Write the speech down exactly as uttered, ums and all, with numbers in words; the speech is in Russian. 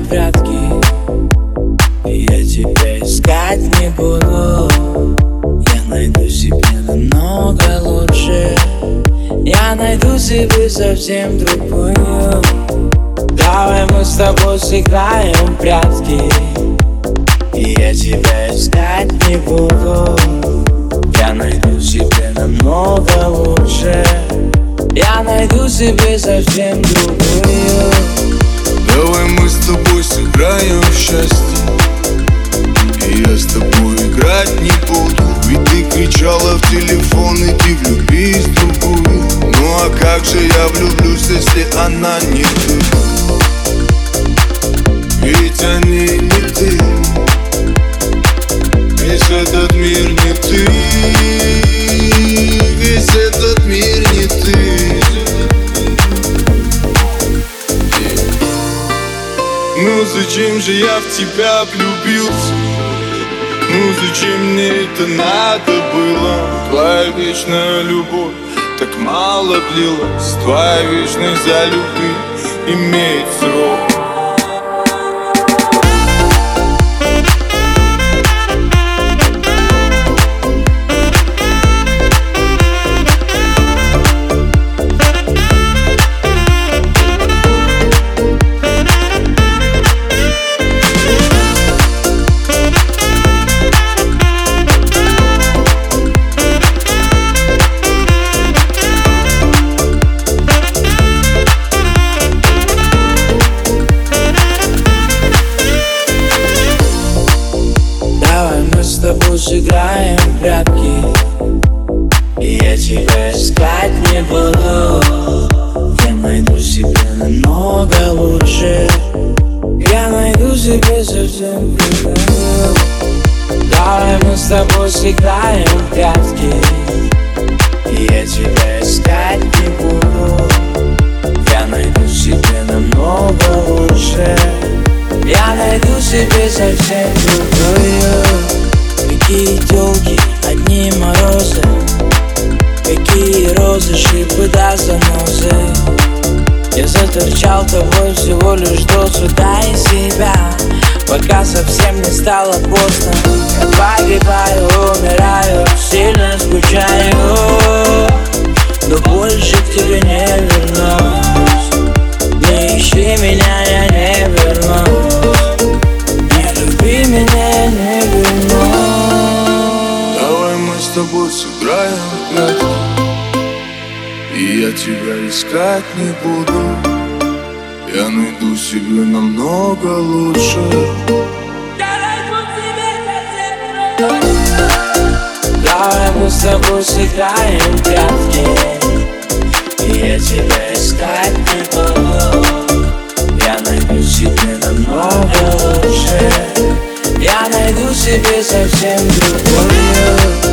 в прятки, и я тебя искать не буду. Я найду себе намного лучше, я найду себе совсем другую. Давай мы с тобой сыграем в прятки, и я тебя искать не буду. Я найду себе намного лучше, я найду себе совсем другую. Давай мы с тобой сыграем в счастье, и я с тобой играть не буду. Ведь ты кричала в телефон, иди влюбись в другую. Ну а как же я влюблюсь, если она не ты? Ведь они не ты, весь этот мир не ты, весь этот мир не ты. Ну зачем же я в тебя влюбился? Ну зачем мне это надо было? Твоя вечная любовь так мало длилась, твоя вечность за любви имеет срок. С тобой сыграем в прятки, и я тебя искать не буду. Я найду себе намного лучше, я найду себе совсем другую. Давай мы с тобой сыграем в прятки, и я тебя искать не буду. Я найду себе намного лучше, я найду себе совсем другую. Какие тёлки, одни морозы, какие розы, шипы да занозы. Я заторчал тобой всего лишь до суда и себя, пока совсем не стало поздно. Я погибаю, умираю, сильно скучаю, но больше к тебе не вернусь. Не ищи меня, я не вернусь. Не люби меня, я не вернусь. С тобой сыграем в прятки, и я тебя искать не буду. Я найду себе намного лучше. Давай мы с тобой сыграем в прятки, и я тебя искать не буду. Я найду себе намного лучше, я найду себе совсем другую.